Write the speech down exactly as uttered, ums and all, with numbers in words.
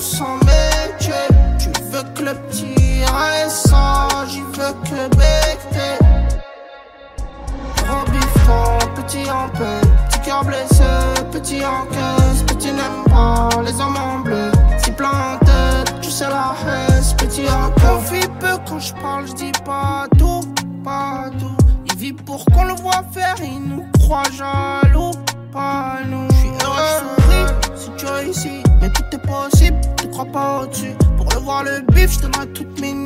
sans métier. Tu veux que le petit récent, j'y veux que le becté. Gros bifton, petit en paix, petit cœur blessé, petit en caisse, petit n'aime pas les hommes en bleu. Si plein en tête, tu sais la haisse, petit en confie peu quand je parle, je dis pas tout, pas tout. Il vit pour qu'on le voit faire, il nous croit jaloux, pas nous. Je suis heureux, je souris, si tu réussis, mais tout est possible, tu crois pas au-dessus. Pour le voir le bif, je donnerai toutes mes